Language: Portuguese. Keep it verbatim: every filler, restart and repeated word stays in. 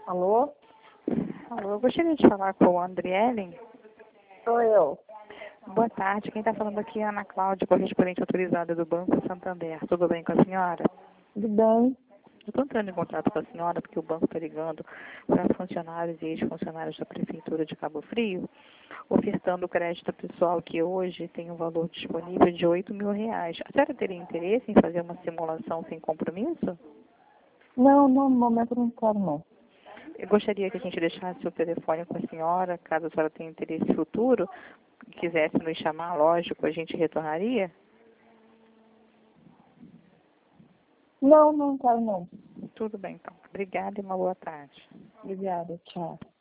Alô? Alô, eu gostaria de falar com o Andrielen. Sou eu. Boa tarde, quem está falando aqui é a Ana Cláudia, correspondente autorizada do Banco Santander. Tudo bem com a senhora? Tudo bem? Eu estou entrando em contato com a senhora porque o banco está ligando para funcionários e ex-funcionários da Prefeitura de Cabo Frio, ofertando crédito pessoal que hoje tem um valor disponível de oito mil reais. A senhora teria interesse em fazer uma simulação sem compromisso? Não, não, no momento não quero não. Eu gostaria que a gente deixasse o telefone com a senhora, caso a senhora tenha interesse futuro, quisesse nos chamar, lógico, a gente retornaria? Não, não quero não. Tudo bem, então. Obrigada e uma boa tarde. Obrigada, tchau.